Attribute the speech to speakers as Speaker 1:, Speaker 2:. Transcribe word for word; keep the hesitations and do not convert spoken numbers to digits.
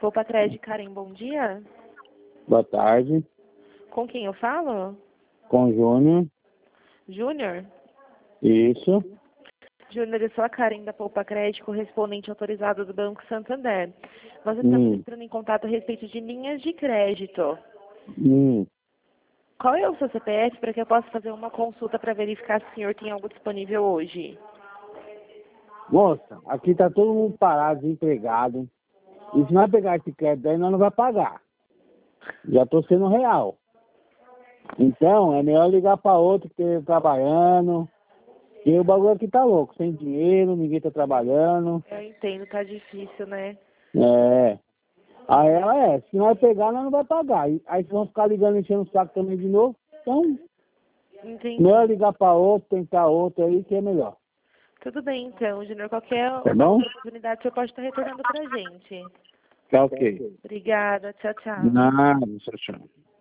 Speaker 1: Poupa Crédito, Karen, bom dia.
Speaker 2: Boa tarde.
Speaker 1: Com quem eu falo?
Speaker 2: Com o Júnior.
Speaker 1: Júnior?
Speaker 2: Isso.
Speaker 1: Júnior, eu sou a Karen da Poupa Crédito, correspondente autorizado do Banco Santander. Nós estamos
Speaker 2: Hum.
Speaker 1: entrando em contato a respeito de linhas de crédito.
Speaker 2: Hum.
Speaker 1: Qual é o seu C P F para que eu possa fazer uma consulta para verificar se o senhor tem algo disponível hoje?
Speaker 2: Moça, aqui tá todo mundo parado, desempregado. E se nós pegar esse crédito aí, nós não vai pagar. Já tô sendo real. Então, é melhor ligar para outro que esteja trabalhando. Porque o bagulho aqui tá louco, sem dinheiro, ninguém tá trabalhando.
Speaker 1: Eu entendo, tá difícil, né?
Speaker 2: É. Aí ela é, se nós pegar, nós não vai pagar. E aí vocês vão ficar ligando, enchendo o saco também de novo. Então,
Speaker 1: Entendi.
Speaker 2: melhor ligar para outro, tentar outro aí, que é melhor.
Speaker 1: Tudo bem, então, Júnior. Qualquer
Speaker 2: Tá bom?
Speaker 1: outra oportunidade, você pode estar retornando pra gente.
Speaker 2: Tá ok.
Speaker 1: Obrigada. Tchau, tchau.
Speaker 2: Nada, tchau, tchau.